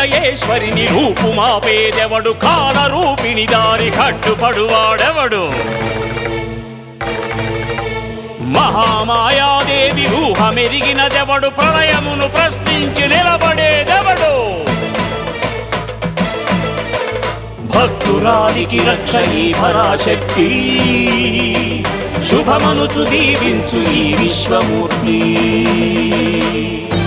మహేశ్వరిని రూపుమాపేదెవడు, కాలరూపిణి దారి కట్టుపడువాడెవడు. మహామాయాదేవి ఊహమెరిగినదెవడు, ప్రళయమును ప్రశ్నించి నిలబడేదెవడు. భక్తురాలికి రక్ష ఈ పరాశక్తి, శుభమనుచు దీవించు ఈ విశ్వమూర్తి.